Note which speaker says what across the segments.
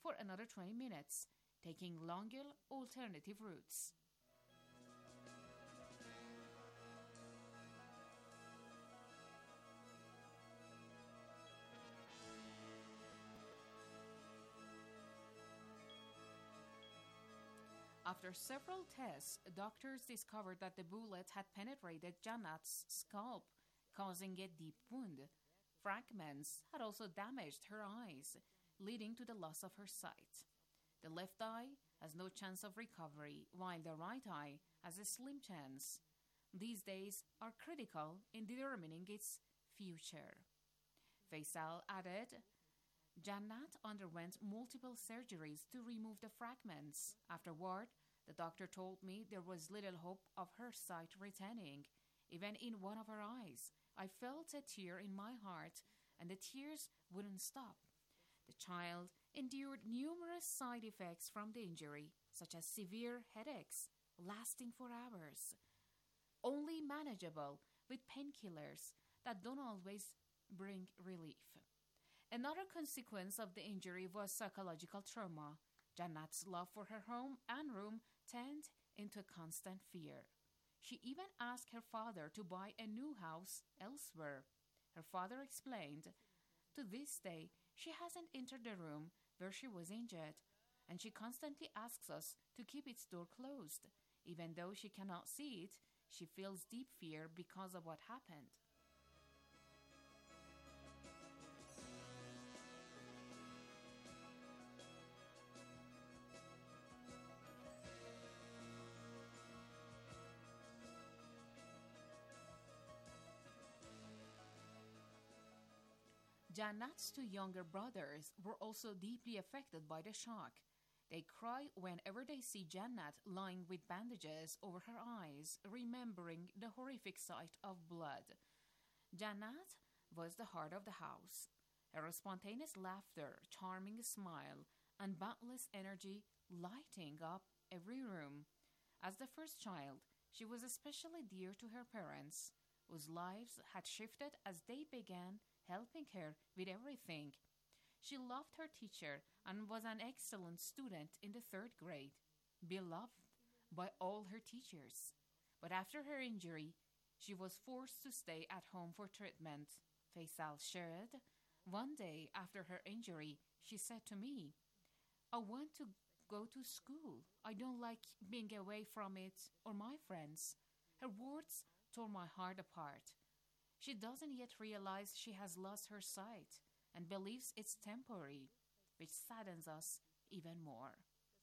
Speaker 1: for another 20 minutes, taking longer alternative routes. After several tests, doctors discovered that the bullet had penetrated Jannat's scalp, causing a deep wound. Fragments had also damaged her eyes, leading to the loss of her sight. The left eye has no chance of recovery, while the right eye has a slim chance. These days are critical in determining its future. Faisal added, Jannat underwent multiple surgeries to remove the fragments. Afterward, the doctor told me there was little hope of her sight returning. Even in one of her eyes, I felt a tear in my heart, and the tears wouldn't stop. The child endured numerous side effects from the injury, such as severe headaches lasting for hours, only manageable with painkillers that don't always bring relief. Another consequence of the injury was psychological trauma. Jannat's love for her home and room turned into constant fear. She even asked her father to buy a new house elsewhere. Her father explained, to this day, she hasn't entered the room where she was injured, and she constantly asks us to keep its door closed. Even though she cannot see it, she feels deep fear because of what happened. Jannat's two younger brothers were also deeply affected by the shock. They cry whenever they see Jannat lying with bandages over her eyes, remembering the horrific sight of blood. Jannat was the heart of the house. Her spontaneous laughter, charming smile, and boundless energy lighting up every room. As the first child, she was especially dear to her parents, whose lives had shifted as they began helping her with everything. She loved her teacher and was an excellent student in the 3rd grade, beloved by all her teachers. But after her injury, she was forced to stay at home for treatment. Faisal shared, one day after her injury, she said to me, I want to go to school. I don't like being away from it or my friends. Her words tore my heart apart. She doesn't yet realize she has lost her sight and believes it's temporary, which saddens us even more.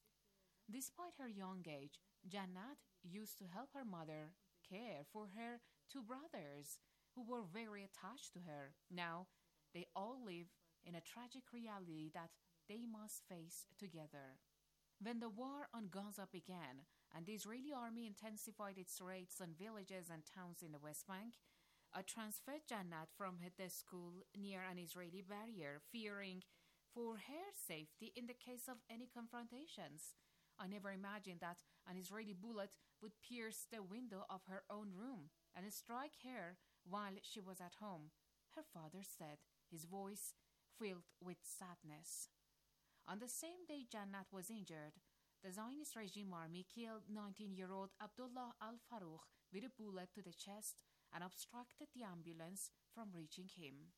Speaker 1: Despite her young age, Jannat used to help her mother care for her two brothers who were very attached to her. Now, they all live in a tragic reality that they must face together. When the war on Gaza began and the Israeli army intensified its raids on villages and towns in the West Bank, I transferred Jannat from the school near an Israeli barrier, fearing for her safety in the case of any confrontations. I never imagined that an Israeli bullet would pierce the window of her own room and strike her while she was at home, her father said, his voice filled with sadness. On the same day Jannat was injured, the Zionist regime army killed 19-year-old Abdullah al-Farouk with a bullet to the chest and obstructed the ambulance from reaching him.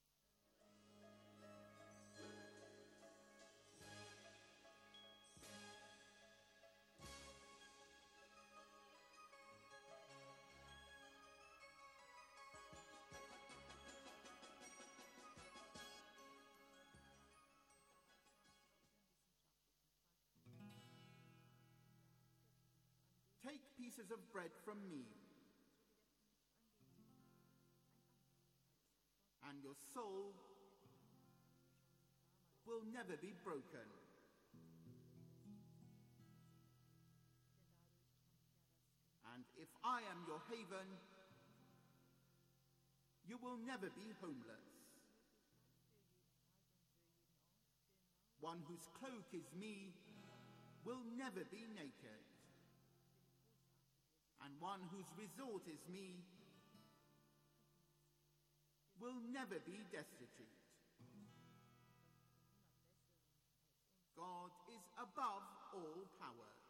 Speaker 2: Take pieces of bread from me, and your soul will never be broken. And if I am your haven, you will never be homeless. One whose cloak is me will never be naked. And one whose resort is me will never be destitute. above all powers.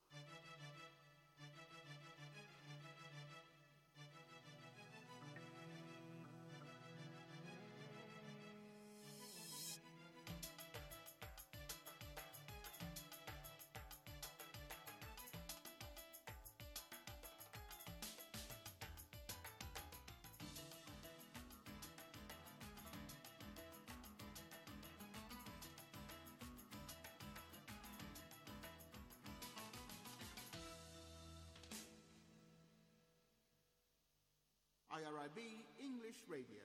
Speaker 2: IRIB English Radio.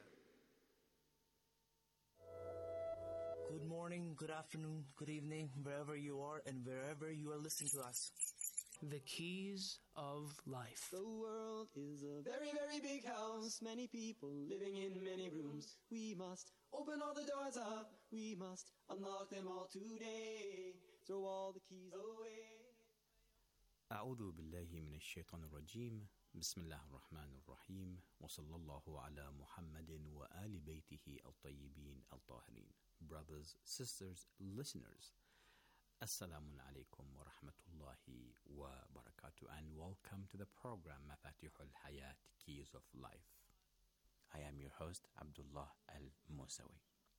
Speaker 3: Good morning, good afternoon, good evening, wherever you are and wherever you are listening to us.
Speaker 4: The Keys of Life.
Speaker 5: The world is a very, very big house. Many people living in many rooms. We must open all the doors up. We must unlock them all today. Throw all the keys away.
Speaker 6: أعوذ بالله من الشيطان الرجيم. بسم الله الرحمن الرحيم. وصلى الله على محمد وآل بيته الطيبين الطاهرين. Brothers, sisters, listeners, Assalamu alaikum wa rahmatullahi wa barakatuh, and welcome to the program Mafatih al-Hayat, Keys of Life. I am your host, Abdullah al-Musawi.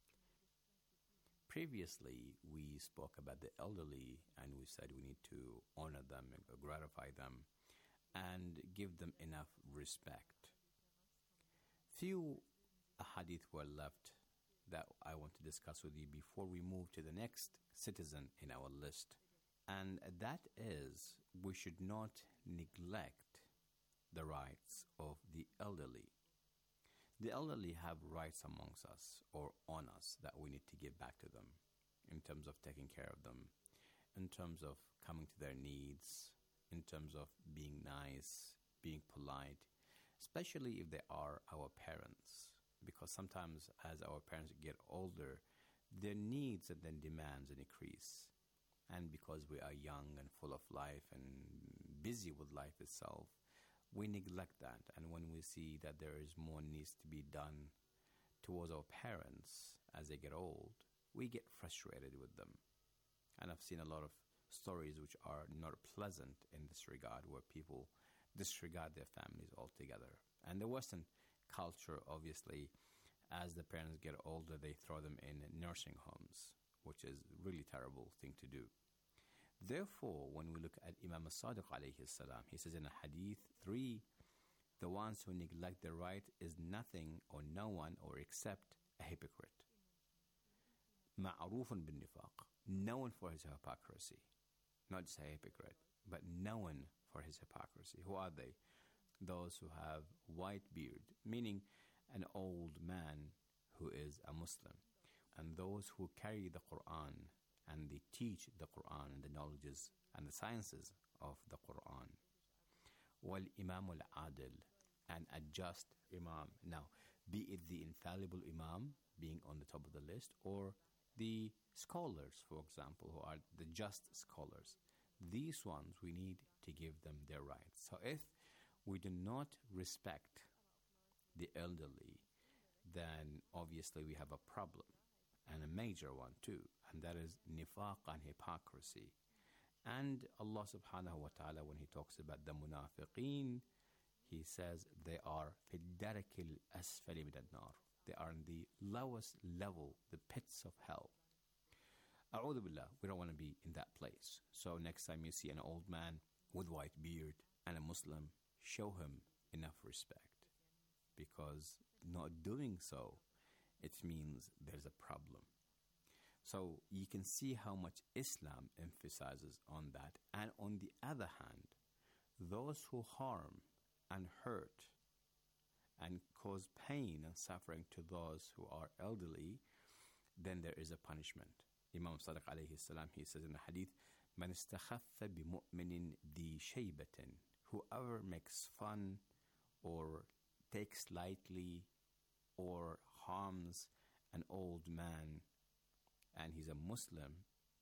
Speaker 6: Previously, we spoke about the elderly, and we said we need to honor them, gratify them, and give them enough respect. Few hadith were left that I want to discuss with you before we move to the next citizen in our list. And that is, we should not neglect the rights of the elderly. The elderly have rights amongst us or on us that we need to give back to them in terms of taking care of them, in terms of coming to their needs, in terms of being nice, being polite, especially if they are our parents. Because sometimes as our parents get older, their needs and then demands increase. And because we are young and full of life and busy with life itself, we neglect that. And when we see that there is more needs to be done towards our parents as they get old, we get frustrated with them. And I've seen a lot of stories which are not pleasant in this regard, where people disregard their families altogether. And the Western culture, obviously, as the parents get older, they throw them in nursing homes, which is a really terrible thing to do. Therefore, when we look at Imam as-Sadiq alayhi salam, he says in Hadith 3, the ones who neglect their right is nothing or no one or except a hypocrite. مَعْرُوفٌ بِالنِّفَاقِ, known for his hypocrisy. Not just a hypocrite, but known for his hypocrisy. Who are they? Those who have white beard, meaning an old man who is a Muslim, and those who carry the Quran and they teach the Quran and the knowledges and the sciences of the Quran. وَالْإِمَامُ الْعَادِلِ, and a just Imam. Now, be it the infallible Imam being on the top of the list, or the scholars, for example, who are the just scholars. These ones, we need to give them their rights. So if we do not respect the elderly, then obviously we have a problem, and a major one too, and that is nifaq and hypocrisy. And Allah subhanahu wa ta'ala, when he talks about the munafiqeen, he says they are fi الدرك الأسفل من النار. They are in the lowest level, the pits of hell. A'udhu billah, we don't want to be in that place. So next time you see an old man with white beard and a Muslim, show him enough respect, because not doing so, it means there's a problem. So you can see how much Islam emphasizes on that. And on the other hand, those who harm and hurt and cause pain and suffering to those who are elderly, then there is a punishment. Imam Sadiq alayhi salam, he says in the hadith, مَنْ اسْتَخَفَّ بِمُؤْمِنٍ ذِي شَيْبَةٍ, whoever makes fun or takes lightly or harms an old man and he's a Muslim,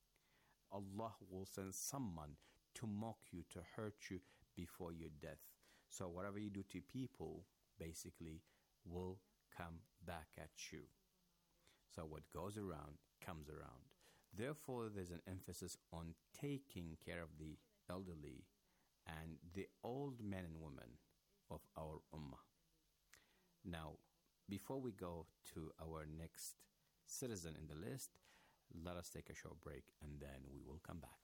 Speaker 6: Allah will send someone to mock you, to hurt you before your death. So whatever you do to people, basically, will come back at you. So what goes around, comes around. Therefore, there's an emphasis on taking care of the elderly and the old men and women of our ummah. Now, before we go to our next citizen in the list, let us take a short break and then we will come back.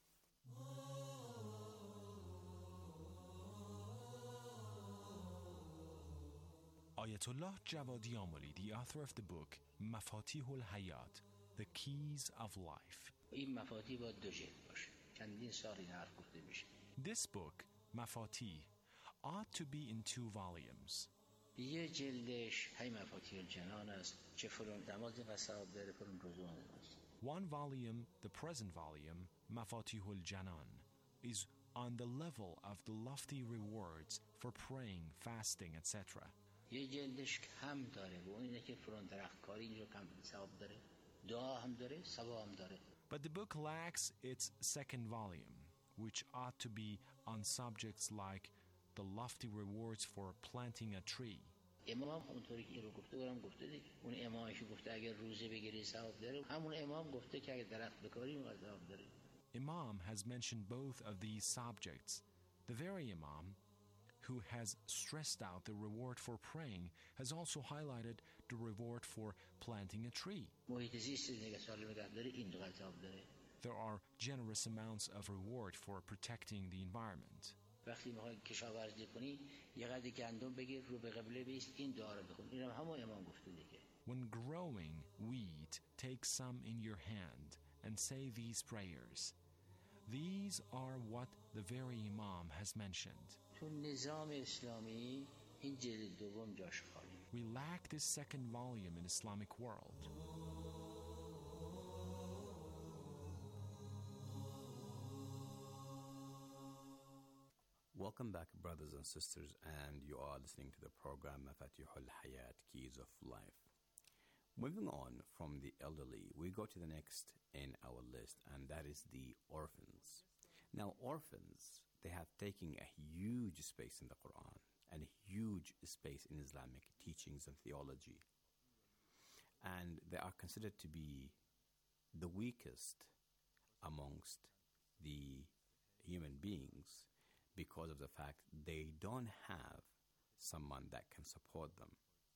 Speaker 7: Ayatollah Javadi Amoli, the author of the book Mafatihul Hayat, The Keys of Life.
Speaker 8: این مفاتیح باید دو جلد باشه. چندین سال این حرف گفته میشه.
Speaker 7: This book, Mafatih, ought to be in 2 volumes.
Speaker 8: یه جلدش های مفاتیح الجنان است. چه فرون دماز قصاب داره فرون رضوان است.
Speaker 7: One volume, the present volume, Mafatihul Janan, is on the level of the lofty rewards for praying, fasting, etc.
Speaker 8: یه جلدش کم داره و اون اینه که فرون درختکاری اینجا کم ثواب داره. دعا هم داره، ثواب هم داره.
Speaker 7: But the book lacks its second volume, which ought to be on subjects like the lofty rewards for planting a tree.
Speaker 8: امام اونطوری که این رو گفته برام گفته دیگه. اون امامی که گفته اگر روزه بگیری ثواب داره، همون امام گفته که اگر درخت بکاری اون ثواب داره.
Speaker 7: Imam has mentioned both of these subjects. The very Imam who has stressed out the reward for praying has also highlighted the reward for planting a tree.
Speaker 8: محیط زیست نگه سالم نگه داره این دو ثواب داره.
Speaker 7: There are generous amounts of reward for protecting the environment.
Speaker 8: وقتی میخوای کشاورزی کنی یه قدر گندم بگیر رو به قبله بیست این دعا رو بخون. اینم همون امام گفته دیگه.
Speaker 7: When growing wheat, take some in your hand and say these prayers. These are what the very Imam has mentioned.
Speaker 8: تو نظام اسلامی این جلد دوم جاش خالی.
Speaker 7: We lack this second volume in Islamic world.
Speaker 6: Welcome back, brothers and sisters, and you are listening to the program Mafatihul Hayat, Keys of Life. Moving on from the elderly, we go to the next in our list, and that is the orphans. Now, orphans, they have taken a huge space in the Quran and a huge space in Islamic teachings and theology. And they are considered to be the weakest amongst the human beings because of the fact they don't have someone that can support them.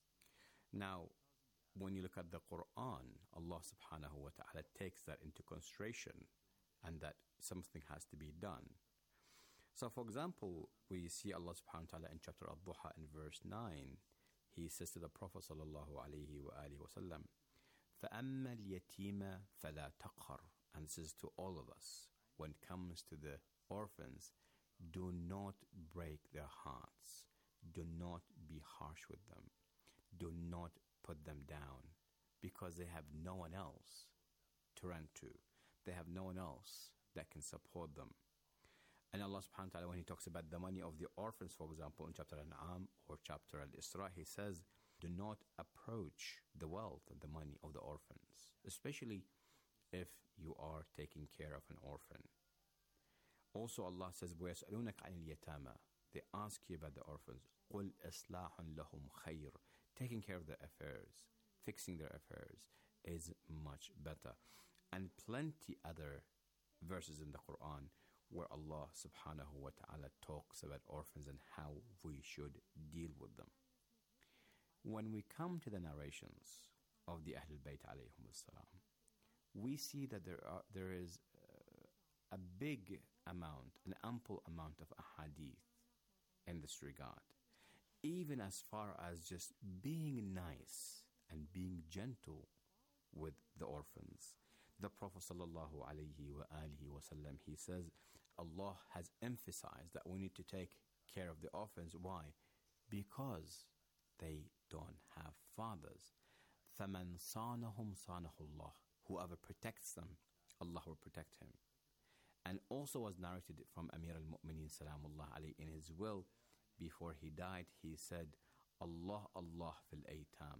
Speaker 6: Now, when you look at the Quran, Allah subhanahu wa ta'ala takes that into consideration and that something has to be done. So, for example, we see Allah subhanahu wa ta'ala in chapter Al-Duha in verse 9, He says to the Prophet sallallahu alayhi wa alihi wa sallam, فَأَمَّا الْيَتِيمَ فَلَا تَقْهَرْ. And this is to all of us. When it comes to the orphans, do not break their hearts. Do not be harsh with them. Do not put them down because they have no one else to run to. They have no one else that can support them. And Allah subhanahu wa ta'ala, when He talks about the money of the orphans, for example, in chapter Al-An'am or chapter Al-Isra, He says, do not approach the wealth and the money of the orphans, especially if you are taking care of an orphan. Also, Allah says, وَيَسْأَلُونَكَ عَنِ الْيَتَامَى. They ask you about the orphans. قُلْ إِصْلَاحٌ لَهُمْ خَيْرٌ. Taking care of their affairs, fixing their affairs is much better. And plenty other verses in the Quran where Allah subhanahu wa ta'ala talks about orphans and how we should deal with them. When we come to the narrations of the Ahlul Bayt alayhum as-salam, we see that there is a big amount, an ample amount of ahadith in this regard. Even as far as just being nice and being gentle with the orphans. The Prophet sallallahu alayhi wa alihi wa sallam, he says, Allah has emphasized that we need to take care of the orphans. Why? Because they don't have fathers. فَمَنْ صَانَهُمْ صَانَهُ اللَّهُ. Whoever protects them, Allah will protect him. And also was narrated from Amir al-Mu'mineen salamullah alayhi in his will. Before he died, he said, Allah, Allah fil aytam.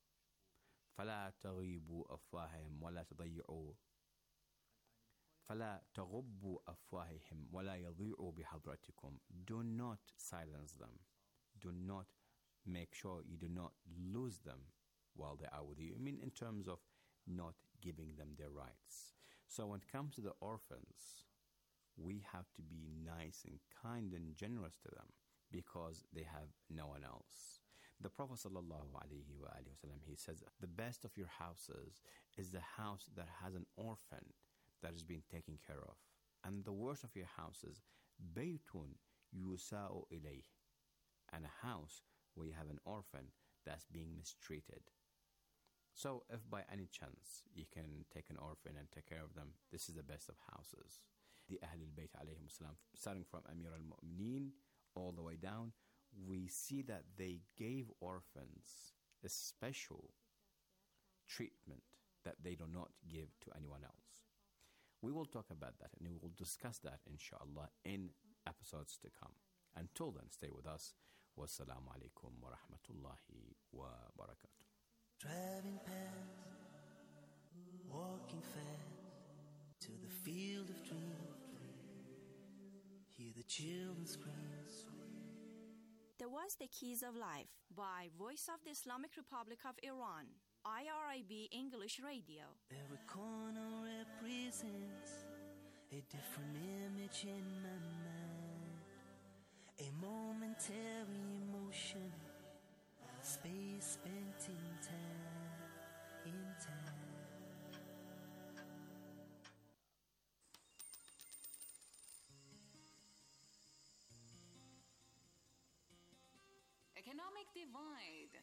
Speaker 6: فَلَا تَغِيبُوا أَفْوَاهِهِمْ وَلَا تَضَيِّعُوا فَلَا تَغُبُّوا أَفْوَاهِهِمْ وَلَا يَضِيعُوا بِحَضْرَتِكُمْ. Do not silence them. Do not make sure you do not lose them while they are with you. I mean, in terms of not giving them their rights. So when it comes to the orphans, we have to be nice and kind and generous to them because they have no one else. The Prophet ﷺ, he says, the best of your houses is the house that has an orphan that is being taken care of. And the worst of your houses, baytun yusa'u ilayh, and a house where you have an orphan that's being mistreated. So if by any chance you can take an orphan and take care of them, this is the best of houses. The Ahlul Bayt alayhim salam, starting from Amir al-Mu'mineen all the way down, we see that they gave orphans a special treatment that they do not give to anyone else. We will talk about that and we will discuss that inshallah in episodes to come. Until then, stay with us. Wassalamu alaikum wa rahmatullahi wa barakatuh.
Speaker 3: Driving past, walking fast to the field of dreams. Hear the children scream.
Speaker 9: That was The Keys of Life by Voice of the Islamic Republic of Iran, IRIB English Radio.
Speaker 3: Every corner represents a different image in my mind. A momentary emotion, space spent in time,
Speaker 1: Economic divide.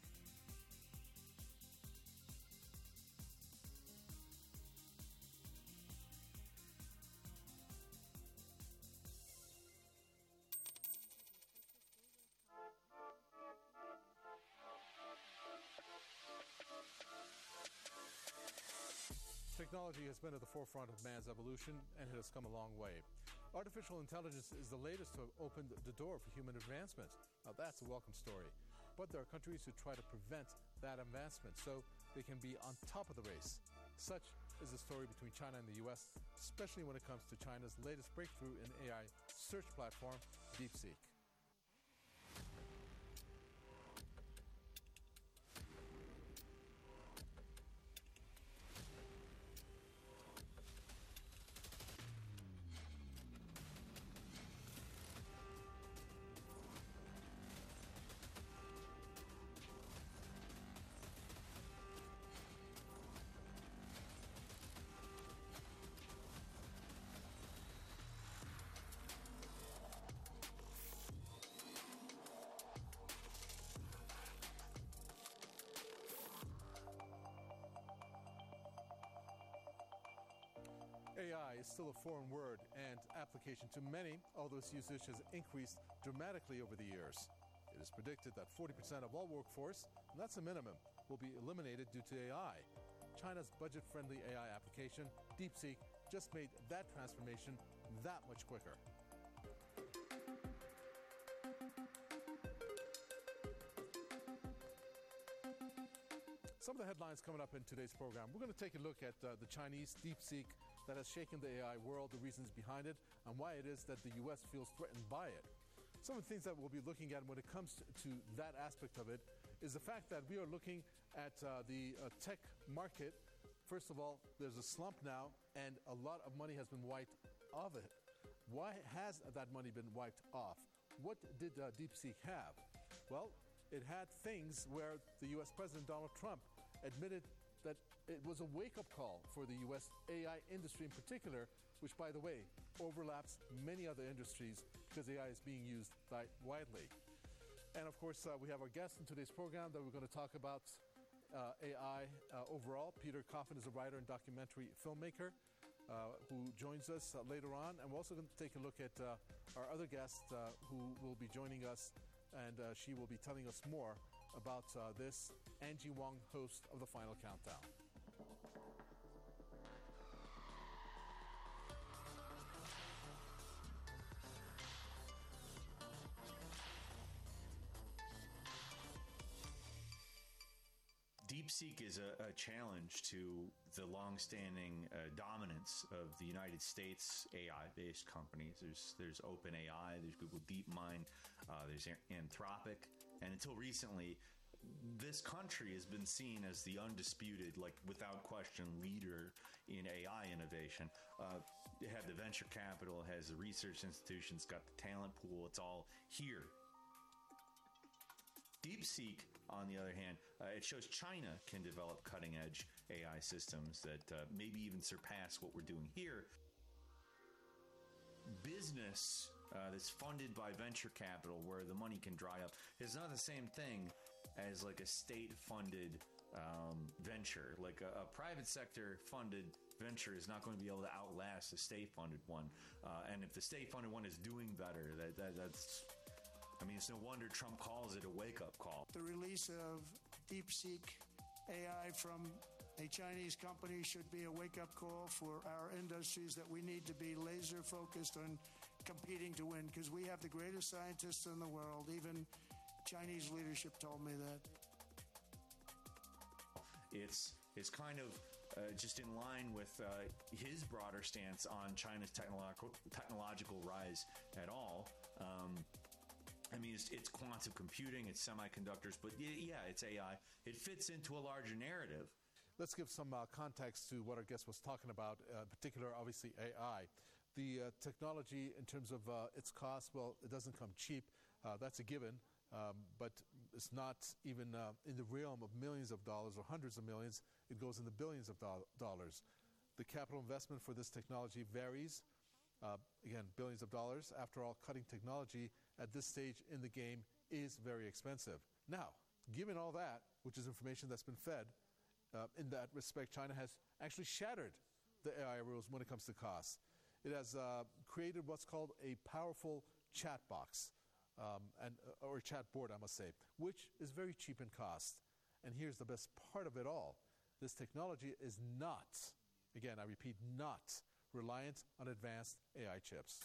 Speaker 10: Technology has been at the forefront of man's evolution, and it has come a long way. Artificial intelligence is the latest to have opened the door for human advancement. Now that's a welcome story. But there are countries who try to prevent that advancement so they can be on top of the race. Such is the story between China and the U.S., especially when it comes to China's latest breakthrough in AI search platform, DeepSeek. AI is still a foreign word and application to many, although its usage has increased dramatically over the years. It is predicted that 40% of all workforce, and that's a minimum, will be eliminated due to AI. China's budget-friendly AI application, DeepSeek, just made that transformation that much quicker. Some of the headlines coming up in today's program. We're going to take a look at the Chinese DeepSeek that has shaken the AI world, the reasons behind it, and why it is that the U.S. feels threatened by it. Some of the things that we'll be looking at when it comes to that aspect of it is the fact that we are looking at the tech market. First of all, there's a slump now, and a lot of money has been wiped off it. Why has that money been wiped off? What did DeepSeek have? Well, it had things where the U.S. President Donald Trump admitted that it was a wake-up call for the U.S. AI industry in particular, which, by the way, overlaps many other industries because AI is being used widely. And, of course, we have our guest in today's program that we're going to talk about AI overall. Peter Coffin is a writer and documentary filmmaker who joins us later on. And we're also going to take a look at our other guest who will be joining us, and she will be telling us more about this. Angie Wong, host of The Final Countdown.
Speaker 11: DeepSeek is a challenge to the long-standing dominance of the United States AI-based companies. There's OpenAI, there's Google DeepMind, there's Anthropic, and until recently, this country has been seen as the undisputed, like without question, leader in AI innovation. It had the venture capital, has the research institutions, got the talent pool. It's all here. DeepSeek, on the other hand, it shows China can develop cutting-edge AI systems that maybe even surpass what we're doing here. Business that's funded by venture capital, where the money can dry up, is not the same thing as like a state-funded venture. Like a private sector-funded venture is not going to be able to outlast a state-funded one. And if the state-funded one is doing better, that's... I mean, it's no wonder Trump calls it a wake-up call.
Speaker 12: The release of DeepSeek AI from a Chinese company should be a wake-up call for our industries that we need to be laser-focused on competing to win, because we have the greatest scientists in the world. Even Chinese leadership told me that.
Speaker 11: It's kind of just in line with his broader stance on China's technological rise at all. I mean, it's quantum computing, it's semiconductors, but yeah, it's AI. It fits into a larger narrative.
Speaker 10: Let's give some context to what our guest was talking about, in particular, obviously, AI. The technology, in terms of its cost, well, it doesn't come cheap. That's a given. But it's not even in the realm of millions of dollars or hundreds of millions. It goes in the billions of dollars. The capital investment for this technology varies. Again, billions of dollars. After all, cutting technology at this stage in the game is very expensive. Now, given all that, which is information that's been fed, in that respect, China has actually shattered the AI rules when it comes to costs. It has created what's called a powerful chat box, or chat board, I must say, which is very cheap in cost. And here's the best part of it all. This technology is not, again, I repeat, not reliant on advanced AI chips.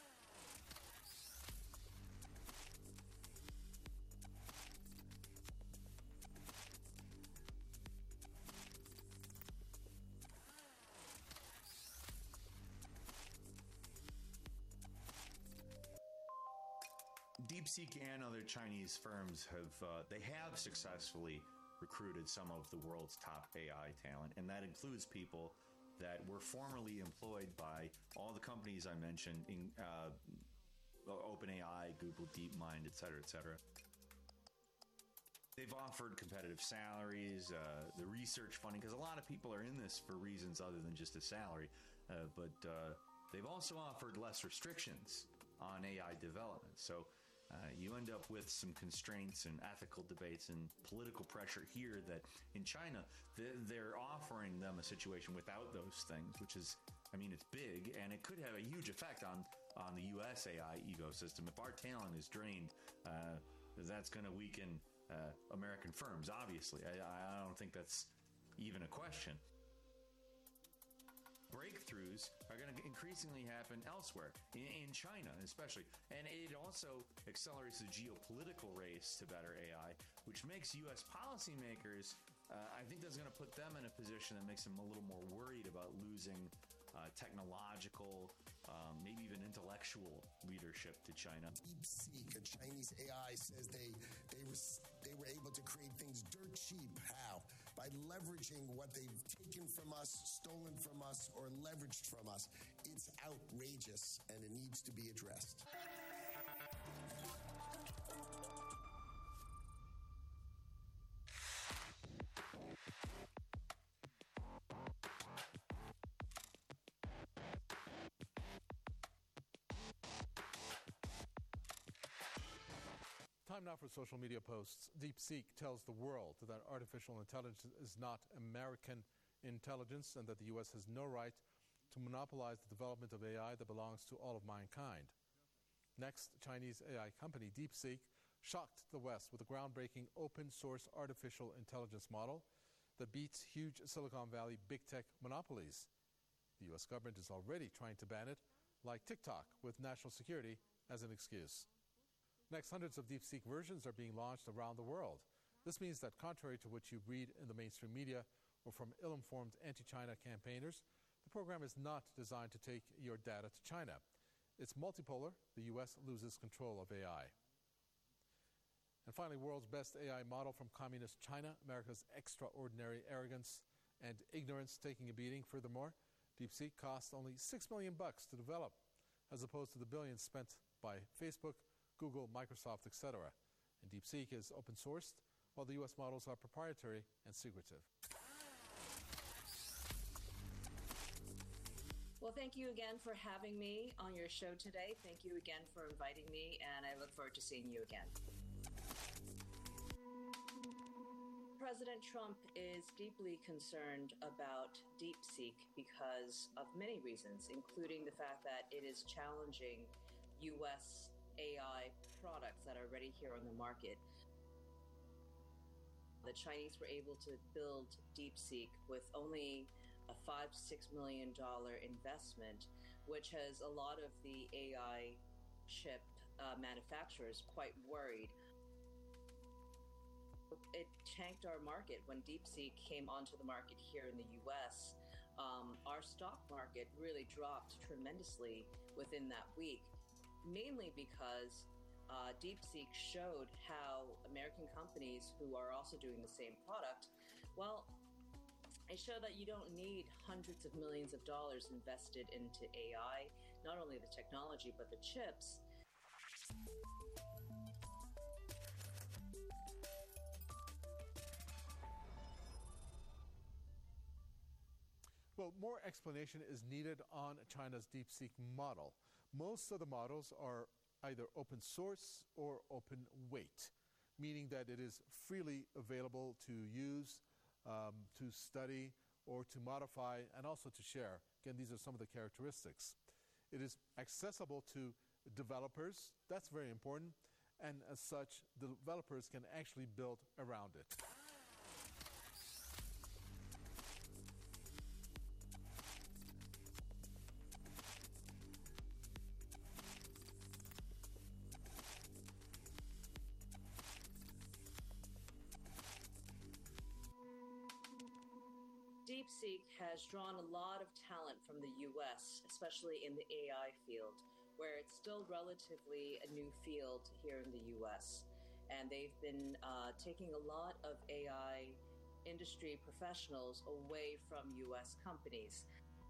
Speaker 11: DeepSeek and other Chinese firms have successfully recruited some of the world's top AI talent, and that includes people that were formerly employed by all the companies I mentioned, in OpenAI, Google, DeepMind, et cetera, et cetera. They've offered competitive salaries, the research funding, because a lot of people are in this for reasons other than just a salary, but they've also offered less restrictions on AI development. So you end up with some constraints and ethical debates and political pressure here that in China, they're offering them a situation without those things, which is, I mean, it's big, and it could have a huge effect on the U.S. AI ecosystem. If our talent is drained, that's going to weaken American firms, obviously. I don't think that's even a question. Breakthroughs are going to increasingly happen elsewhere, in China especially. And it also accelerates the geopolitical race to better AI, which makes U.S. policymakers, I think that's going to put them in a position that makes them a little more worried about losing technological, maybe even intellectual leadership to China.
Speaker 13: DeepSeek, a Chinese AI, says they were able to create things dirt cheap. How? By leveraging what they've taken from us, stolen from us, or leveraged from us. It's outrageous, and it needs to be addressed.
Speaker 10: Time now for social media posts. DeepSeek tells the world that artificial intelligence is not American intelligence and that the U.S. has no right to monopolize the development of AI that belongs to all of mankind. Next, Chinese AI company DeepSeek shocked the West with a groundbreaking open-source artificial intelligence model that beats huge Silicon Valley big tech monopolies. The U.S. government is already trying to ban it, like TikTok, with national security as an excuse. Next, hundreds of DeepSeek versions are being launched around the world. This means that contrary to what you read in the mainstream media or from ill-informed anti-China campaigners, the program is not designed to take your data to China. It's multipolar. The U.S. loses control of AI. And finally, world's best AI model from communist China, America's extraordinary arrogance and ignorance taking a beating. Furthermore, DeepSeek cost only $6 million to develop, as opposed to the billions spent by Facebook, Google, Microsoft, etc. And DeepSeek is open sourced, while the U.S. models are proprietary and secretive.
Speaker 14: Well, thank you again for having me on your show today. Thank you again for inviting me, and I look forward to seeing you again. President Trump is deeply concerned about DeepSeek because of many reasons, including the fact that it is challenging U.S. AI products that are already here on the market. The Chinese were able to build DeepSeek with only a $5-6 million investment, which has a lot of the AI chip manufacturers quite worried. It tanked our market when DeepSeek came onto the market here in the U.S. Our stock market really dropped tremendously within that week, mainly because DeepSeek showed how American companies who are also doing the same product, well, it showed that you don't need hundreds of millions of dollars invested into AI, not only the technology, but the chips.
Speaker 10: Well, more explanation is needed on China's DeepSeek model. Most of the models are either open source or open weight, meaning that it is freely available to use, to study, or to modify, and also to share. Again, these are some of the characteristics. It is accessible to developers. That's very important. And as such, developers can actually build around it.
Speaker 14: DeepSeek has drawn a lot of talent from the U.S., especially in the AI field, where it's still relatively a new field here in the U.S. And they've been taking a lot of AI industry professionals away from U.S. companies.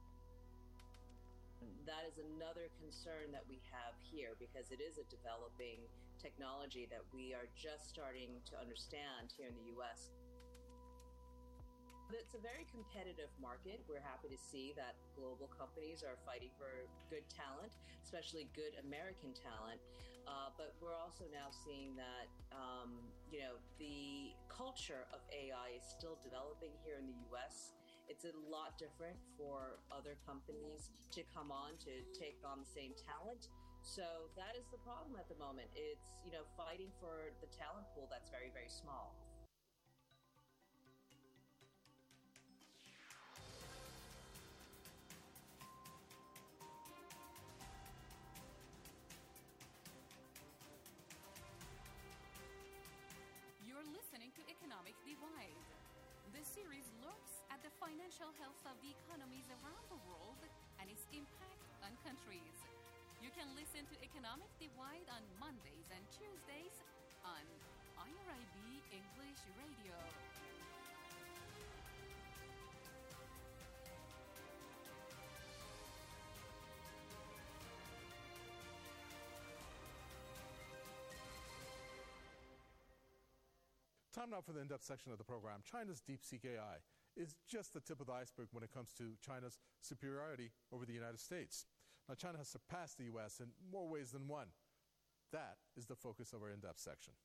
Speaker 14: That is another concern that we have here, because it is a developing technology that we are just starting to understand here in the U.S. It's a very competitive market. We're happy to see that global companies are fighting for good talent, especially good American talent. But we're also now seeing that, the culture of AI is still developing here in the U.S. It's a lot different for other companies to come on to take on the same talent. So that is the problem at the moment. It's, fighting for the talent pool that's very, very small.
Speaker 1: Listening to Economic Divide. This series looks at the financial health of the economies around the world and its impact on countries. You can listen to Economic Divide on Mondays and Tuesdays on IRIB English Radio.
Speaker 10: Time now for the in-depth section of the program. China's DeepSeek AI is just the tip of the iceberg when it comes to China's superiority over the United States. Now, China has surpassed the U.S. in more ways than one. That is the focus of our in-depth section.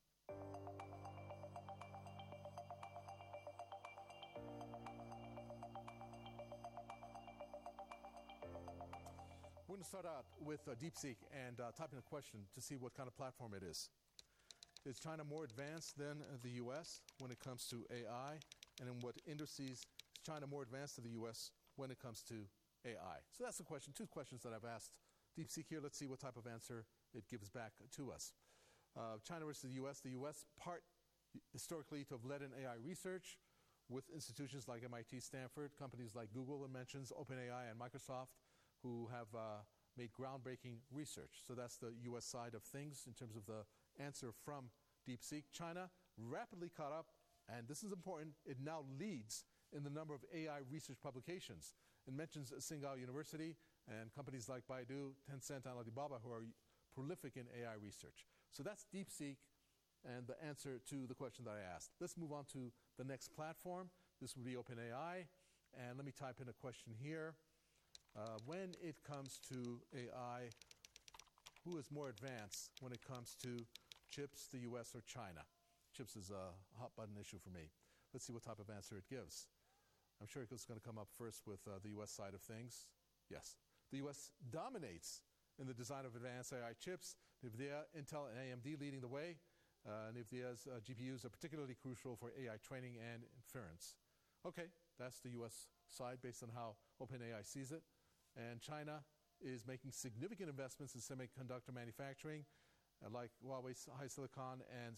Speaker 10: We're going to start out with DeepSeek and typing a question to see what kind of platform it is. Is China more advanced than the U.S. when it comes to AI? And in what industries is China more advanced than the U.S. when it comes to AI? So that's the question. Two questions that I've asked DeepSeek here. Let's see what type of answer it gives back to us. China versus the U.S. The U.S. part historically to have led in AI research with institutions like MIT, Stanford, companies like Google it mentions, OpenAI, and Microsoft, who have made groundbreaking research. So that's the U.S. side of things in terms of the answer from DeepSeek. China rapidly caught up, and this is important, it now leads in the number of AI research publications. It mentions Tsinghua University and companies like Baidu, Tencent, and Alibaba who are prolific in AI research. So that's DeepSeek and the answer to the question that I asked. Let's move on to the next platform. This would be OpenAI. And let me type in a question here. When it comes to AI, who is more advanced when it comes to chips, the US or China? Chips is a hot button issue for me. Let's see what type of answer it gives. I'm sure it's going to come up first with the US side of things. Yes. The US dominates in the design of advanced AI chips. NVIDIA, Intel, and AMD leading the way. NVIDIA's GPUs are particularly crucial for AI training and inference. Okay, that's the US side based on how OpenAI sees it. And China is making significant investments in semiconductor manufacturing, like Huawei HiSilicon and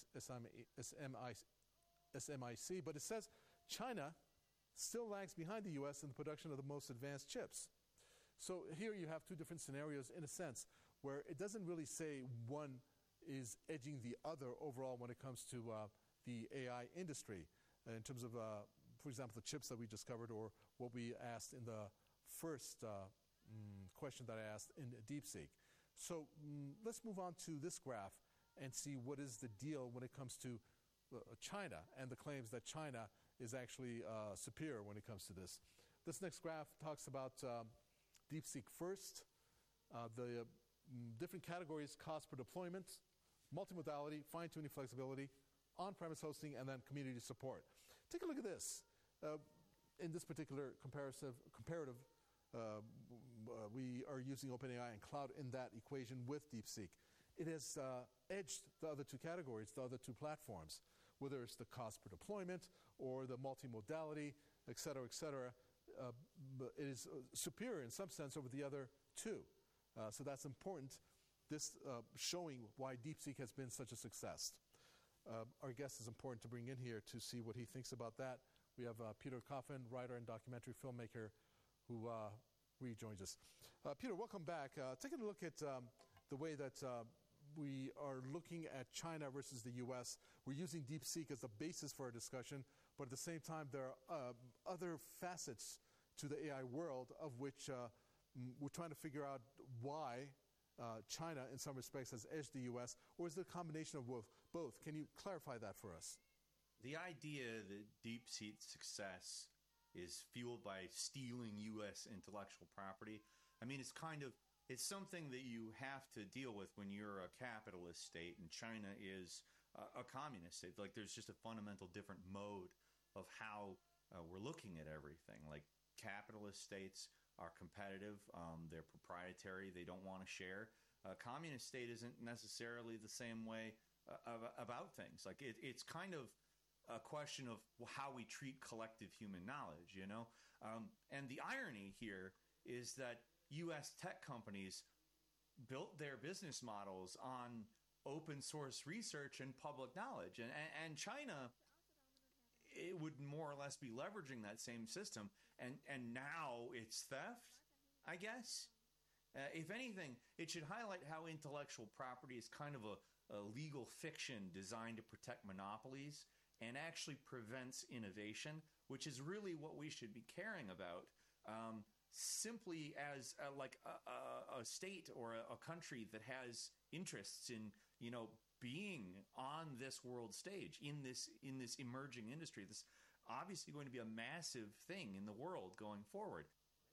Speaker 10: SMIC. But it says China still lags behind the US in the production of the most advanced chips. So here you have two different scenarios in a sense, where it doesn't really say one is edging the other overall when it comes to the AI industry in terms of, for example, the chips that we just covered or what we asked in the first question that I asked in DeepSeek. So let's move on to this graph and see what is the deal when it comes to China and the claims that China is actually superior when it comes to this. This next graph talks about DeepSeek first, the different categories: cost per deployment, multimodality, fine-tuning flexibility, on-premise hosting, and then community support. Take a look at this. In this particular comparative, we are using OpenAI and cloud in that equation with DeepSeek. It has edged the other two categories, the other two platforms, whether it's the cost per deployment or the multimodality, et cetera, et cetera. It is superior in some sense over the other two. So that's important, this showing why DeepSeek has been such a success. Our guest is important to bring in here to see what he thinks about that. We have Peter Coffin, writer and documentary filmmaker, who rejoins us. Peter, welcome back. Taking a look at the way that we are looking at China versus the U.S. We're using DeepSeek as the basis for our discussion, but at the same time, there are other facets to the AI world of which we're trying to figure out why China, in some respects, has edged the U.S., or is it a combination of both? Can you clarify that for us?
Speaker 11: The idea that DeepSeek's success is fueled by stealing U.S. intellectual property, I mean, it's something that you have to deal with when you're a capitalist state and China is a communist state. Like, there's just a fundamental different mode of how we're looking at everything. Like, capitalist states are competitive, they're proprietary, they don't want to share. A communist state isn't necessarily the same way about things. Like, it's kind of a question of how we treat collective human knowledge, you know? And the irony here is that U.S. tech companies built their business models on open source research and public knowledge. And China, it would more or less be leveraging that same system. And now it's theft, I guess. If anything, it should highlight how intellectual property is kind of a legal fiction designed to protect monopolies and actually prevents innovation, which is really what we should be caring about. Simply as a state or a country that has interests in, you know, being on this world stage, in this emerging industry. This obviously going to be a massive thing in the world going forward.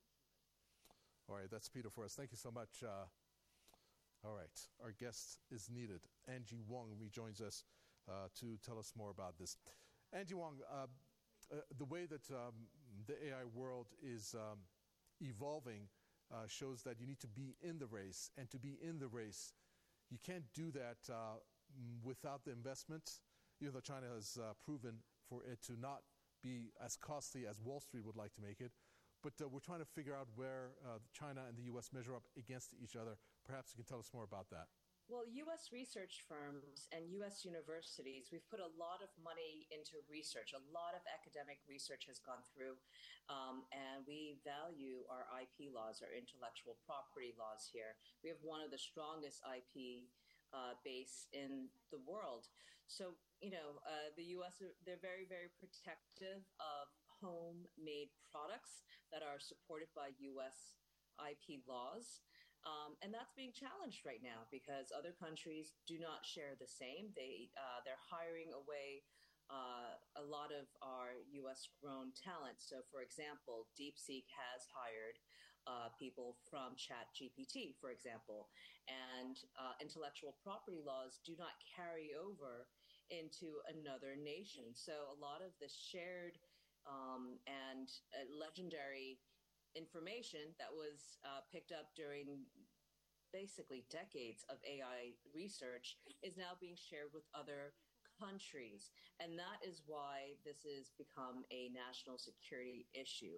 Speaker 10: All right, that's Peter for us. Thank you so much. All right, our guest is needed. Angie Wong rejoins us to tell us more about this. Angie Wong, the way that the AI world is evolving shows that you need to be in the race. And to be in the race, you can't do that without the investment, even though China has proven for it to not be as costly as Wall Street would like to make it. But we're trying to figure out where China and the U.S. measure up against each other. Perhaps you can tell us more about that.
Speaker 14: Well, U.S. research firms and U.S. universities, we've put a lot of money into research. A lot of academic research has gone through, and we value our IP laws, our intellectual property laws here. We have one of the strongest IP base in the world. So, the U.S., they're very, very protective of homemade products that are supported by U.S. IP laws. And that's being challenged right now because other countries do not share the same. They're hiring away a lot of our U.S. grown talent. So, for example, DeepSeek has hired people from ChatGPT, for example, and intellectual property laws do not carry over into another nation. So a lot of the shared and legendary information that was picked up during basically decades of AI research is now being shared with other countries. And that is why this has become a national security issue.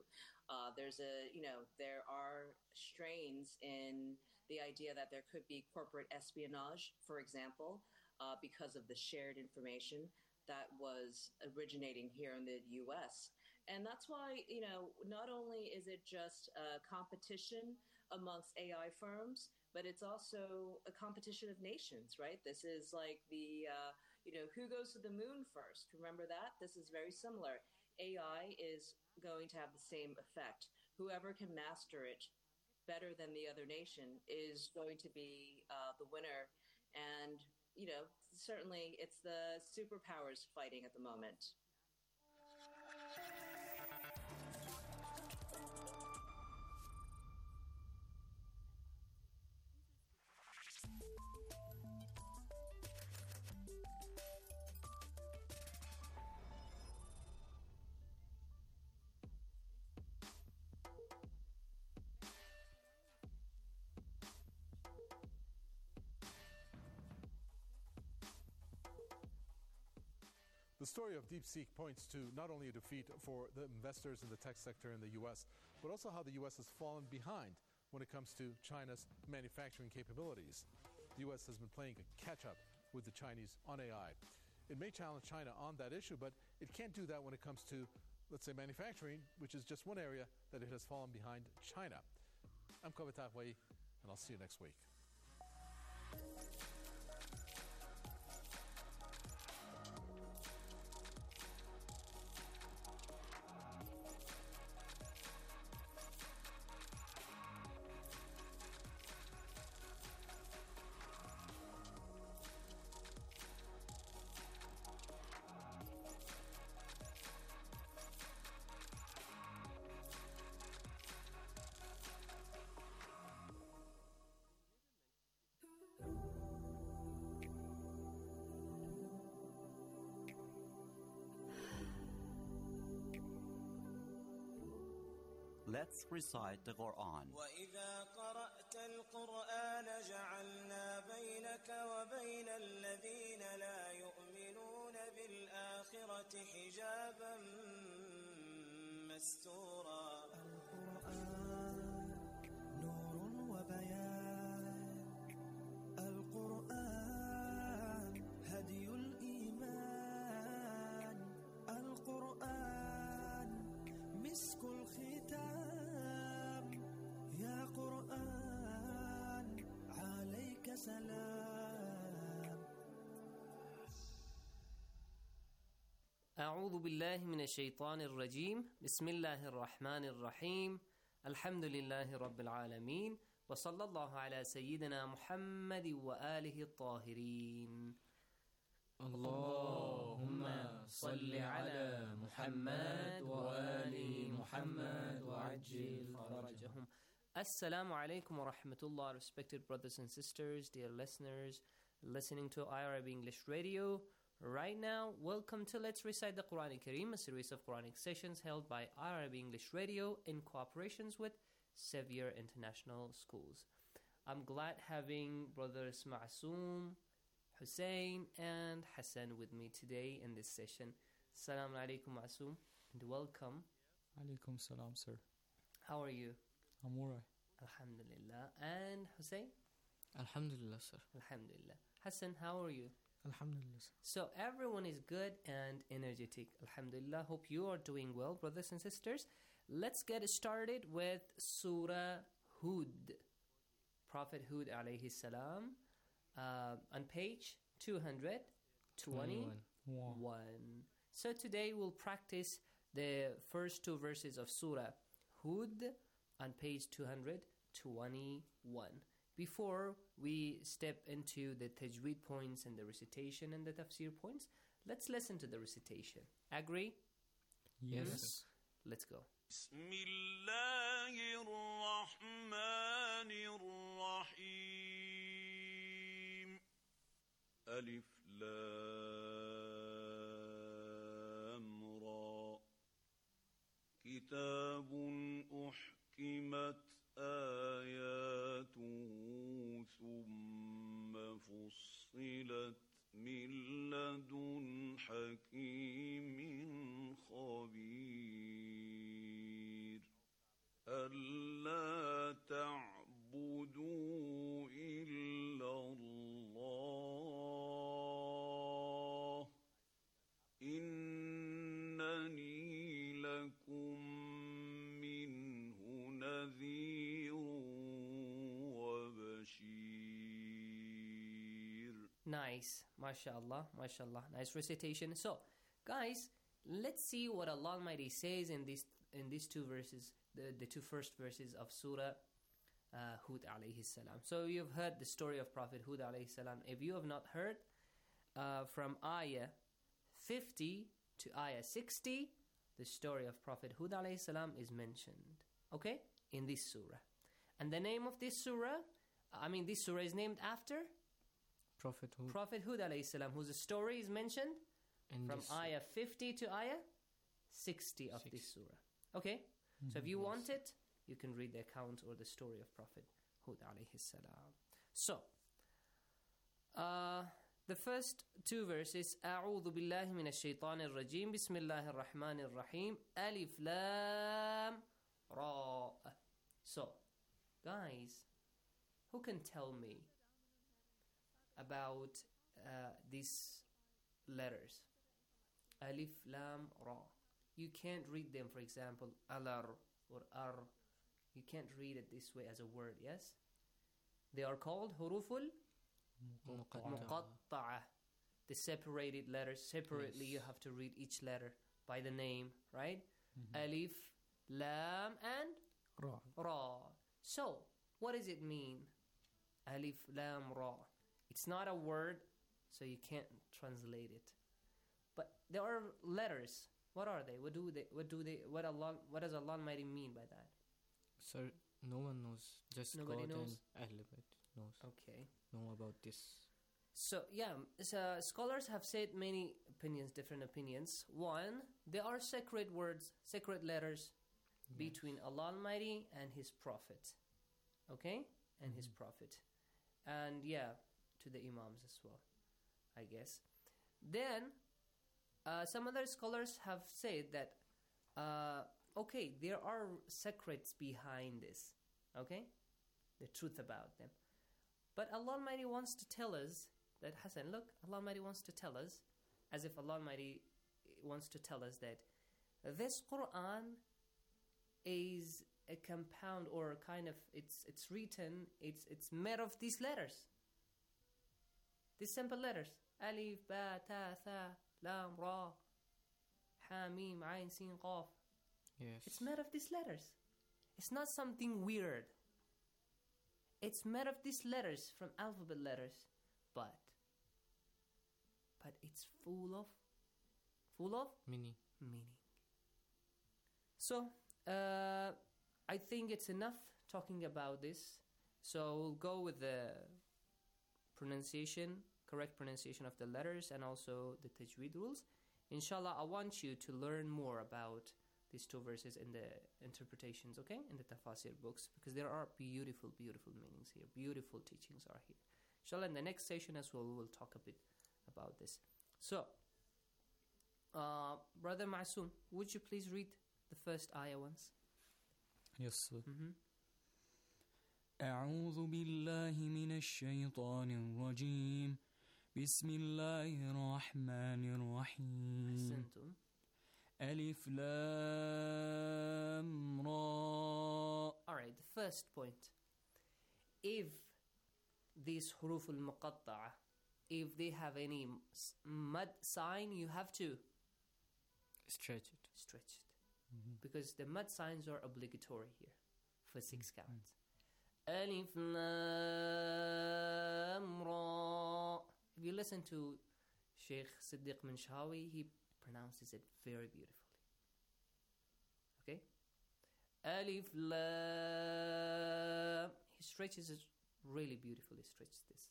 Speaker 14: There are strains in the idea that there could be corporate espionage, for example, because of the shared information that was originating here in the U.S. And that's why, not only is it just a competition amongst AI firms, but it's also a competition of nations, right? This is like the, who goes to the moon first? Remember that? This is very similar. AI is going to have the same effect. Whoever can master it better than the other nation is going to be the winner. And, certainly it's the superpowers fighting at the moment.
Speaker 10: The story of DeepSeek points to not only a defeat for the investors in the tech sector in the U.S., but also how the U.S. has fallen behind when it comes to China's manufacturing capabilities. The U.S. has been playing a catch-up with the Chinese on AI. It may challenge China on that issue, but it can't do that when it comes to, let's say, manufacturing, which is just one area that it has fallen behind China. I'm Kavitaf Wai, and I'll see you next week.
Speaker 15: Let's recite the Quran.
Speaker 16: وَإِذَا قَرَأْتَ الْقُرْآنَ جَعَلْنَا بَيْنَكَ وَبَيْنَ الَّذِينَ لَا يُؤْمِنُونَ بِالْآخِرَةِ حِجَابًا مَسْتُورًا.
Speaker 17: القرآن نور وبيان، القرآن هدي الإيمان، القرآن مسك الختام، يا قرآن عليك سلام.
Speaker 18: أعوذ بالله من الشيطان الرجيم. بسم الله الرحمن الرحيم. الحمد لله رب العالمين، وصلى الله على سيدنا محمد وآله الطاهرين.
Speaker 19: اللهم صل على محمد وآل محمد وعجل فرجهم.
Speaker 18: Assalamu alaikum wa rahmatullah, respected brothers and sisters, dear listeners, listening to IRIB English Radio. Right now, welcome to Let's Recite the Quran Kareem, a series of Quranic sessions held by IRIB English Radio in cooperations with Sevier International Schools. I'm glad having brothers Ma'soom, Hussein, and Hassan with me today in this session. Assalamu alaikum Ma'soom, and welcome.
Speaker 19: Alaikum salam, sir.
Speaker 18: How are you?
Speaker 19: I'm alright.
Speaker 18: Alhamdulillah. And Hussein?
Speaker 19: Alhamdulillah, sir.
Speaker 18: Alhamdulillah. Hassan, how are you?
Speaker 19: Alhamdulillah, sir.
Speaker 18: So everyone is good and energetic. Alhamdulillah. Hope you are doing well, brothers and sisters. Let's get started with Surah Hud. Prophet Hud alayhi salam on page 221. So today we'll practice the first two verses of Surah Hud on page 221. Before we step into the tajweed points and the recitation and the tafsir points, let's listen to the recitation. Agree?
Speaker 19: Yes.
Speaker 18: Let's go.
Speaker 20: بسم الله الرحمن الرحيم ألف لام را كتاب أحكمت آياته ثم فصلت من لدن حكيم خبير ألا تعبدوا إلا الله إنني لكم منه نذير وبشير.
Speaker 18: Nice. MashaAllah. MashaAllah. Nice recitation. So, guys, let's see what Allah Almighty says in these two verses, the two first verses of Surah Hud alayhi salam. So you've heard the story of Prophet Hud alayhi salam. If you have not heard, from ayah 50 to ayah 60, the story of Prophet Hud alayhi salam is mentioned, okay, in this surah. And the name of this surah is named after
Speaker 19: Prophet
Speaker 18: Hud alayhi salam, whose story is mentioned from ayah 50 to ayah 60 of this surah. Okay? So if you want it, you can read the account or the story of Prophet Hud alayhi salam. So, the first two verses, أعوذ بالله من الشيطان الرجيم بسم الله الرحمن الرحيم ألف لام را. So, guys, who can tell me about these letters? Alif, Lam, Ra. You can't read them, for example, alar or ar. You can't read it this way as a word, yes? They are called huruful muqatta'a. The separated letters. Separately, you have to read each letter by the name, right? Alif, Lam, and Ra. So, what does it mean? Alif, Lam, Ra. It's not a word, so you can't translate it. But there are letters. What are they? What does Allah Almighty mean by that?
Speaker 19: Sir, no one knows. Just
Speaker 18: Nobody
Speaker 19: God
Speaker 18: knows?
Speaker 19: and Ahl Bayt knows.
Speaker 18: Okay.
Speaker 19: Know about this.
Speaker 18: So, scholars have said many opinions, different opinions. One, there are sacred words, sacred letters between Allah Almighty and His Prophet. Okay? And His Prophet. And to the Imams as well, I guess. Then, some other scholars have said that, there are secrets behind this, okay? The truth about them. But Allah Almighty wants to tell us that, Hassan, look, Allah Almighty wants to tell us, as if Allah Almighty wants to tell us that this Quran is a compound or kind of, it's written, it's made of these letters. These simple letters. Alif, Ba, Ta, Tha, Lam, Ra, Ha, Mim, Ain, Sin, Qaf.
Speaker 19: Yes.
Speaker 18: It's made of these letters. It's not something weird. It's made of these letters, from alphabet letters. But it's full of
Speaker 19: meaning.
Speaker 18: So, I think it's enough talking about this. So we'll go with the correct pronunciation of the letters and also the tajweed rules. Inshallah, I want you to learn more about these two verses in the interpretations, okay? In the tafasir books, because there are beautiful, beautiful meanings here. Beautiful teachings are here. Inshallah, in the next session as well, we will talk a bit about this. So, Brother Masoom, would you please read the first ayah once?
Speaker 19: Yes, sir.
Speaker 21: أعوذ بالله من الشيطان الرجيم بسم الله الرحمن الرحيم
Speaker 18: أحسنتم.
Speaker 21: ألف لام را.
Speaker 18: Alright, the first point. If these huruf al-muqatta'a, if they have any mad sign, you have to
Speaker 19: stretch it.
Speaker 18: Because the mad signs are obligatory here for 6 counts. Alif Lam Ra. If you listen to Sheikh Siddiq Minshawi, he pronounces it very beautifully. Okay? Alif Lam. He stretches it really beautifully, stretches this.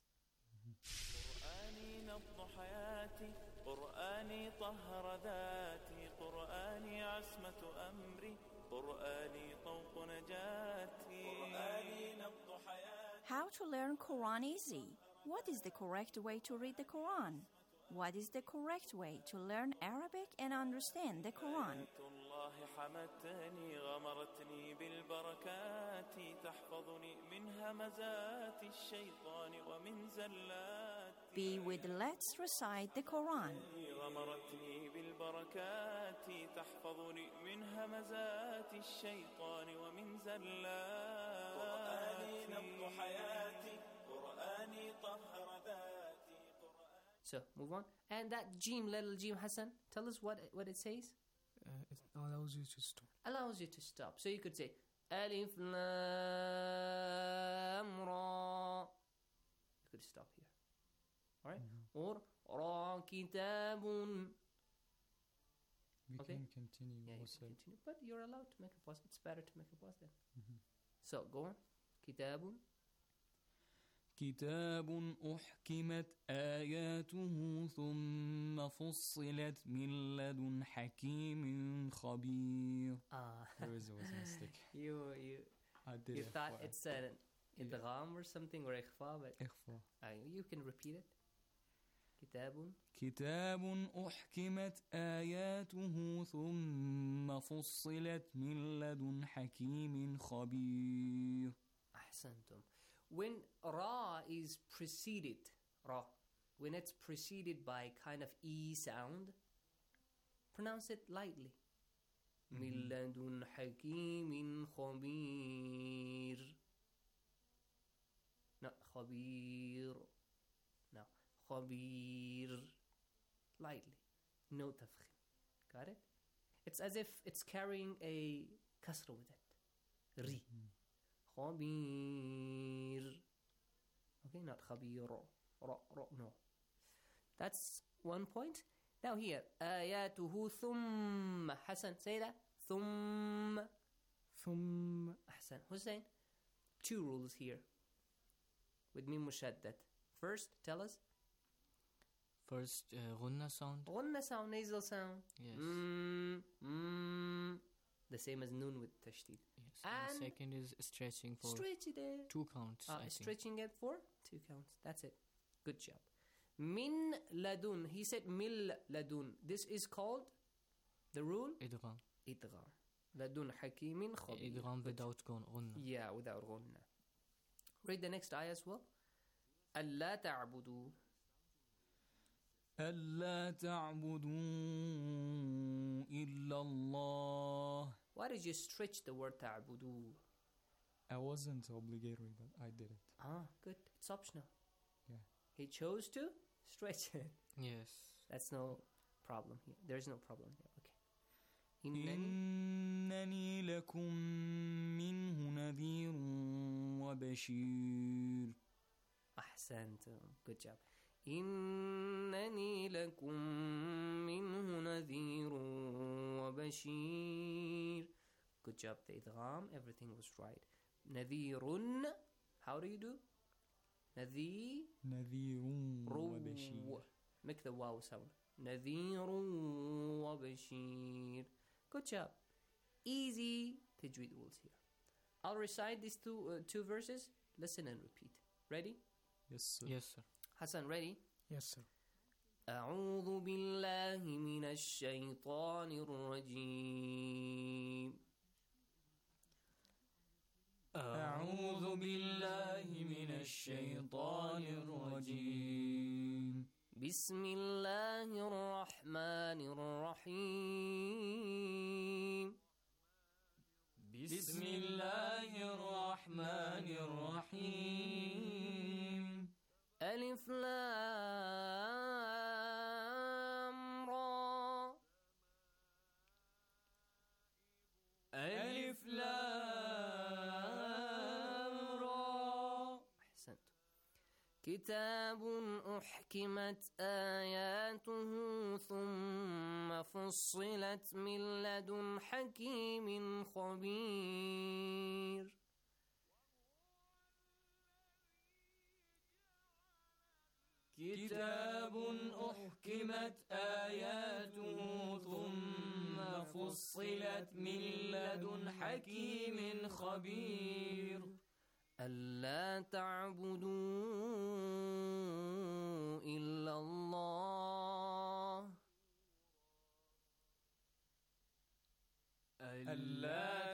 Speaker 16: قرآني نبض حياتي قرآني طهر ذاتي قرآني عصمة أمري قرآني طوق نجاتي قرآني نبض حياتي.
Speaker 9: How to learn Quran easy? What is the correct way to read the Quran? What is the correct way to learn Arabic and understand the Quran?
Speaker 16: الله حمتني غمرتني بالبركات تحفظني من همزات الشيطان ومن زلات.
Speaker 9: Be with Let's Recite the Quran.
Speaker 16: غمرتني بالبركات تحفظني من همزات الشيطان ومن زلات. قرآني نبض حياتي قرآني طهر ذاتي.
Speaker 18: So, move on. And that Jim, little Jim Hassan, tell us what it says.
Speaker 19: It allows you to stop.
Speaker 18: Allows you to stop. So you could say Alif Lam Ra. You could stop here. Alright? Or Ra Kitabun.
Speaker 19: We can continue.
Speaker 18: Yeah, you can continue. But you're allowed to make a pause. It's better to make a pause then. So, go on. Kitabun.
Speaker 21: كتاب أحكمت آياته ثم فصلت من لدن حكيم خبير.
Speaker 19: There was a mistake.
Speaker 18: You thought it's an idgham or something or ikhfa, but you can repeat it.
Speaker 21: كتاب أحكمت آياته ثم فصلت من لدن حكيم خبير.
Speaker 18: أحسنتم. When ra is preceded, when it's preceded by kind of E sound, pronounce it lightly. من لدن حكيم خبير. Not خبير. No. خبير. Lightly. No tafkhim. Got it? It's as if it's carrying a kasra with it. Ri. خبير. Okay, not خبير. No. That's one point. Now here, آياته ثم. Hassan, say that. ثم. Hassan. Hussein. 2 rules here. With mim mushaddad. First, tell us.
Speaker 19: First, غنة sound.
Speaker 18: غنة sound, nasal sound.
Speaker 19: Yes.
Speaker 18: The same as nun with tashdid.
Speaker 19: Yes. And second is stretching for 2 counts.
Speaker 18: Stretching it for 2 counts. That's it. Good job. Min ladun. He said mil ladun. This is called the rule?
Speaker 19: Idgham.
Speaker 18: Ladun hakimin khabir.
Speaker 19: Idgham without غنة.
Speaker 18: Yeah, without غنة. Read the next ayah as well. ألا تعبدوا.
Speaker 21: ألا تعبدوا إلا الله.
Speaker 18: Why did you stretch the word تعبدوا?
Speaker 19: I wasn't obligatory, but I did it.
Speaker 18: Good. It's optional.
Speaker 19: Yeah.
Speaker 18: He chose to stretch it.
Speaker 19: Yes.
Speaker 18: That's no problem here. There's no problem here. Okay.
Speaker 21: إنني لكم منه نذير وبشير.
Speaker 18: أحسنتم. Good job. إنني لكم منه نذير وبشير. Good job. The idgham, everything was right. نذير. How do you do? نذير وبشير. Make the wow sound. نذير وبشير. Good job. Easy tajweed rules here. I'll recite these two verses. Listen and repeat. Ready?
Speaker 19: Yes, sir. Yes, sir.
Speaker 18: Hassan, ready?
Speaker 19: Yes, sir.
Speaker 18: أعوذ بالله من الشيطان الرجيم.
Speaker 21: أعوذ بالله من الشيطان الرجيم.
Speaker 18: بسم الله الرحمن الرحيم.
Speaker 21: بسم الله الرحمن الرحيم.
Speaker 18: كتاب أحكمت آياته ثم فصلت من لدن حكيم خبير
Speaker 21: كتاب أحكمت آياته ثم فصلت من لدن حكيم خبير
Speaker 18: ألا تعبدوا إلا الله
Speaker 21: ألا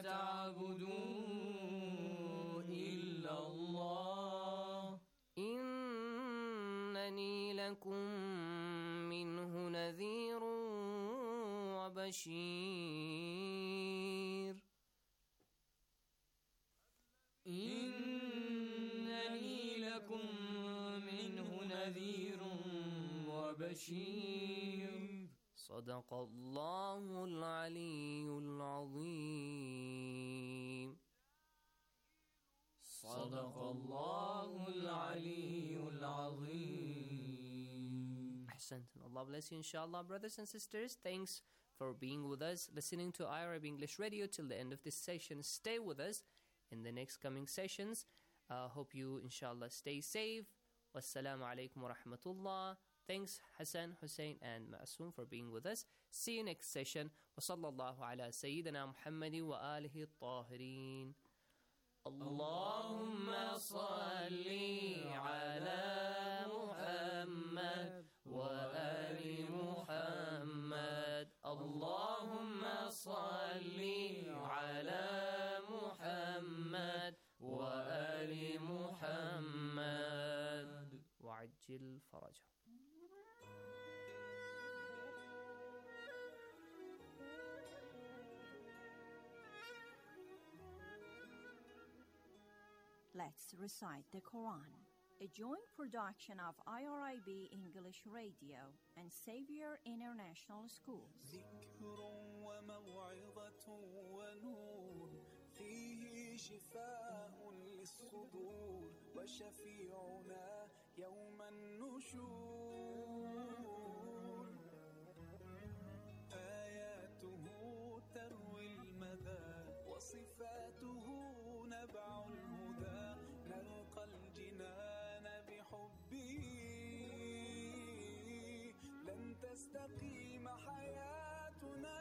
Speaker 21: تعبدوا إلا الله
Speaker 18: إنني لكم منه نذير وبشير
Speaker 21: إنني لكم منه نذير وبشير
Speaker 18: صدق الله العلي العظيم
Speaker 21: صدق الله العلي العظيم.
Speaker 18: أحسنتم. Allah bless you, inshallah, brothers and sisters. Thanks for being with us, listening to iArab English Radio till the end of this session. Stay with us in the next coming sessions. Hope you, inshallah, stay safe. Wassalamu alaikum wa rahmatullah. Thanks, Hassan, Hussein, and Ma'asum for being with us. See you next session. Wa sallallahu ala Sayyidina Muhammadi wa alihi at-tahirin.
Speaker 21: اللهم صل على محمد وآل محمد اللهم صل على محمد وآل محمد
Speaker 18: وعجل فرجه.
Speaker 9: Let's recite the Quran, a joint production of IRIB English Radio and Xavier International Schools.
Speaker 16: ذكر وموعظة ونور فيه شفاء للصدور وشفيعنا يوم النشور آياته تروي المدى وصفاته نبع الهدى نلقى الجنان بحبه لن تستقيم حياتنا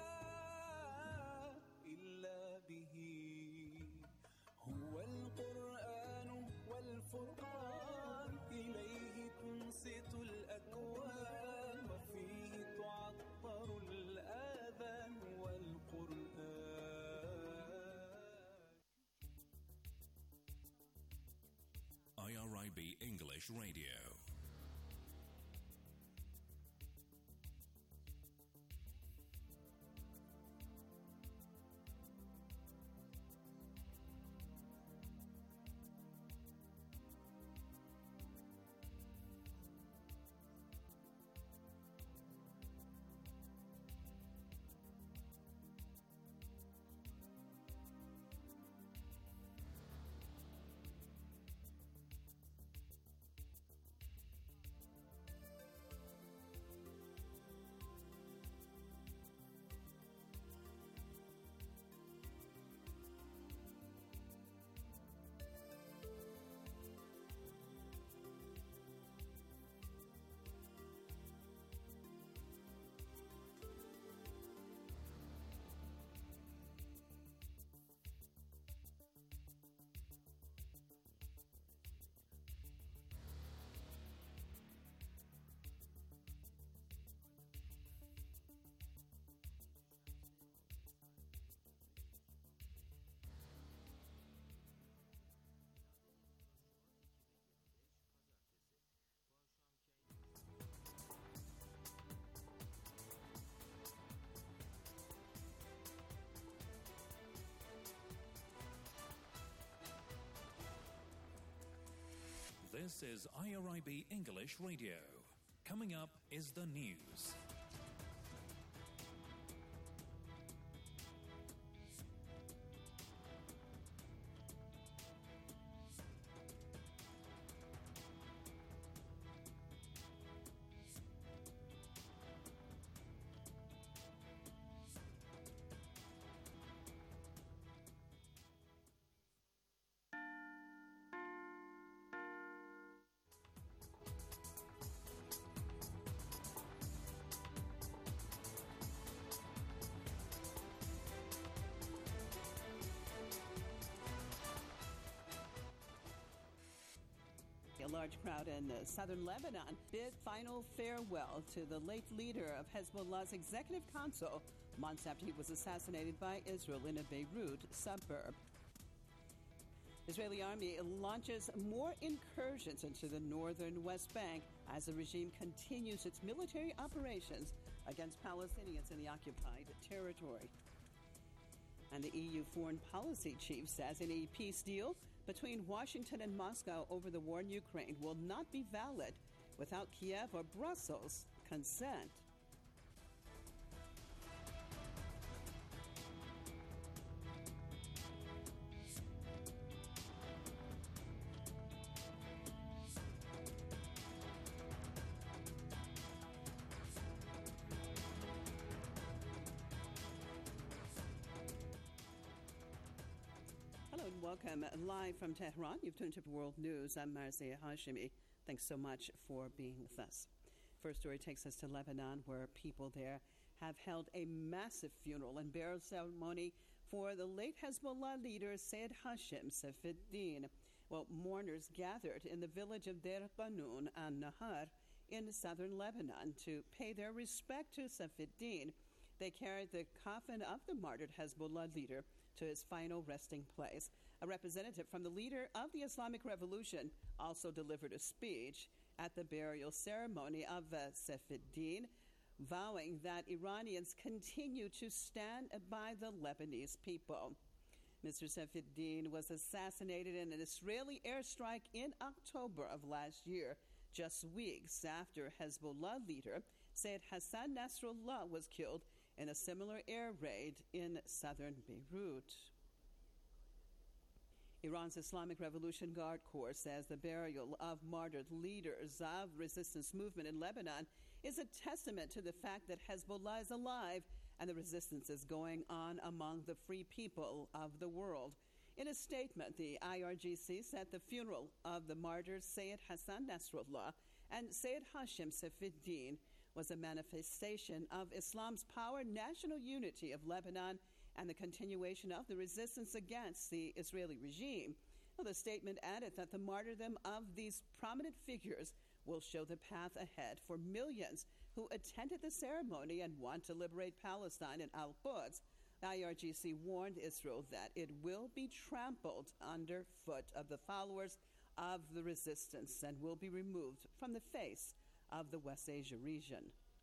Speaker 16: إلا به هو القرآن والفرقان إليه تنصت الأكوان وفيه تعطر الآذان والقرآن.
Speaker 2: IRIB English Radio. This is IRIB English Radio. Coming up is the news.
Speaker 4: A large crowd in southern Lebanon bid final farewell to the late leader of Hezbollah's executive council months after he was assassinated by Israel in a Beirut suburb. Israeli army launches more incursions into the northern West Bank as the regime continues its military operations against Palestinians in the occupied territory. And the EU foreign policy chief says any peace deal between Washington and Moscow over the war in Ukraine will not be valid without Kiev or Brussels' consent. Welcome live from Tehran. You've tuned to World News. I'm Marzieh Hashemi. Thanks so much for being with us. First story takes us to Lebanon, where people there have held a massive funeral and burial ceremony for the late Hezbollah leader Sayyid Hashim Safieddine. Well, mourners gathered in the village of Deir Qanoun an-Nahar in southern Lebanon to pay their respect to Safieddine. They carried the coffin of the martyred Hezbollah leader to his final resting place. A representative from the leader of the Islamic Revolution also delivered a speech at the burial ceremony of Safieddine, vowing that Iranians continue to stand by the Lebanese people. Mr. Safieddine was assassinated in an Israeli airstrike in October of last year, just weeks after Hezbollah leader Sayyid Hassan Nasrallah was killed in a similar air raid in southern Beirut. Iran's Islamic Revolution Guard Corps says the burial of martyred leaders of resistance movement in Lebanon is a testament to the fact that Hezbollah is alive and the resistance is going on among the free people of the world. In a statement, the IRGC said the funeral of the martyrs Sayyid Hassan Nasrallah and Sayyid Hashim Safieddine was a manifestation of Islam's power, national unity of Lebanon, and the continuation of the resistance against the Israeli regime. Well, the statement added that the martyrdom of these prominent figures will show the path ahead for millions who attended the ceremony and want to liberate Palestine and Al-Quds. The IRGC warned Israel that it will be trampled underfoot of the followers of the resistance and will be removed from the face of the West Asia region.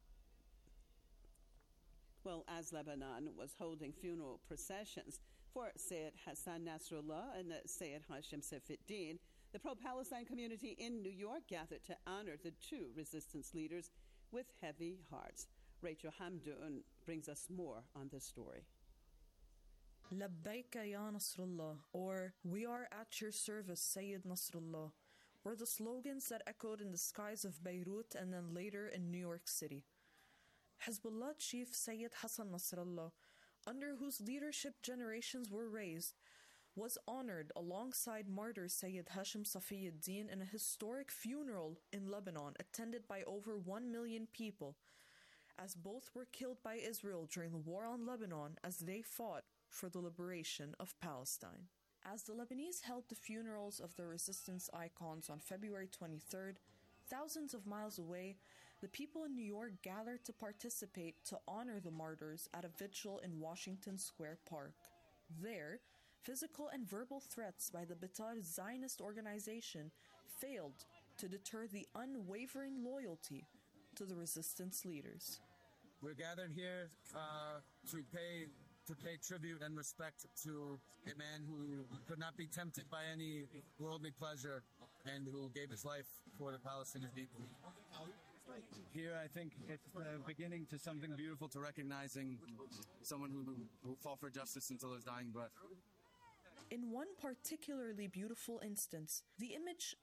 Speaker 4: Well, as Lebanon was holding funeral processions for Sayyid Hassan Nasrallah and Sayyid Hashim Safieddine, the pro-Palestine community in New York gathered to honor the two resistance leaders with heavy hearts. Rachel Hamdoun brings us more on this story.
Speaker 22: Labbaika ya Nasrallah, or We are at your service, Sayyid Nasrallah, were the slogans that echoed in the skies of Beirut and then later in New York City. Hezbollah chief Sayyid Hassan Nasrallah, under whose leadership generations were raised, was honored alongside martyr Sayyid Hashim Safieddine in a historic funeral in Lebanon attended by over 1 million people, as both were killed by Israel during the war on Lebanon as they fought for the liberation of Palestine. As the Lebanese held the funerals of the resistance icons on February 23rd, thousands of miles away, the people in New York gathered to participate to honor the martyrs at a vigil in Washington Square Park. There, physical and verbal threats by the Betar Zionist organization failed to deter the unwavering loyalty to the resistance leaders.
Speaker 23: We're gathered here to pay tribute and respect to a man who could not be tempted by any worldly pleasure and who gave his life for the Palestinian people. Here, I think it's the beginning to something beautiful, to recognizing someone who fought for justice until his dying breath.
Speaker 22: In one particularly beautiful instance, the image